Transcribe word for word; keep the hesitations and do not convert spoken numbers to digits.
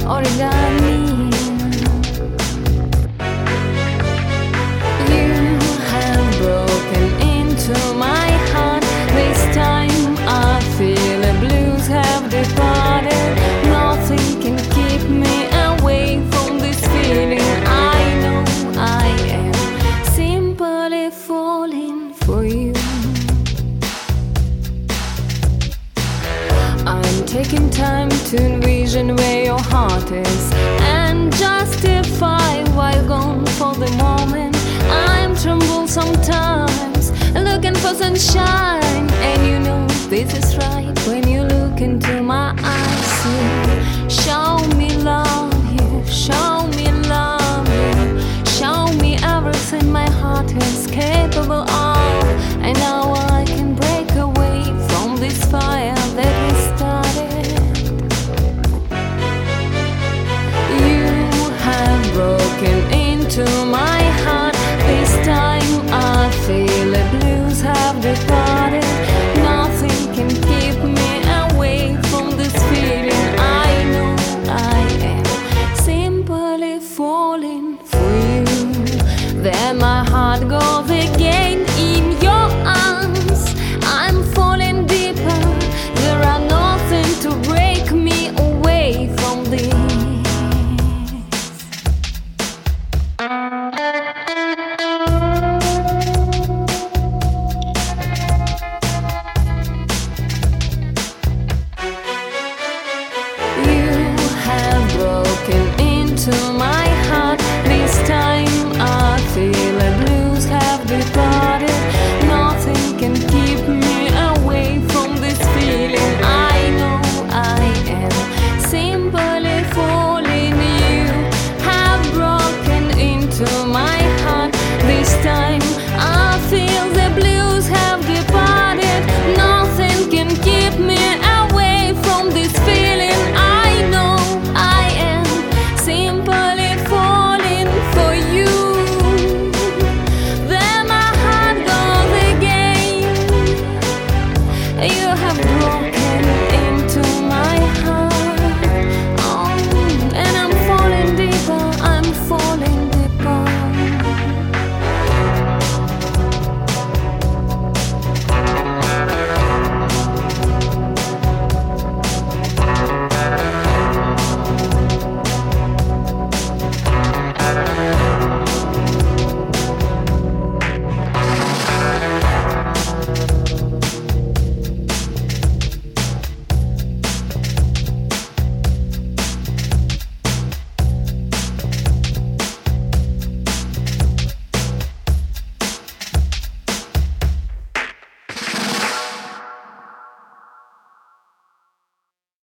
origami. You have broken into my heart. This time I feel the blues have departed. Nothing can keep me away from this feeling. I know I am simply falling for you. I'm taking time to envision where your heart is and justify why you're gone for the moment. I'm tremble sometimes, looking for sunshine, and you know this is right when you look into my eyes.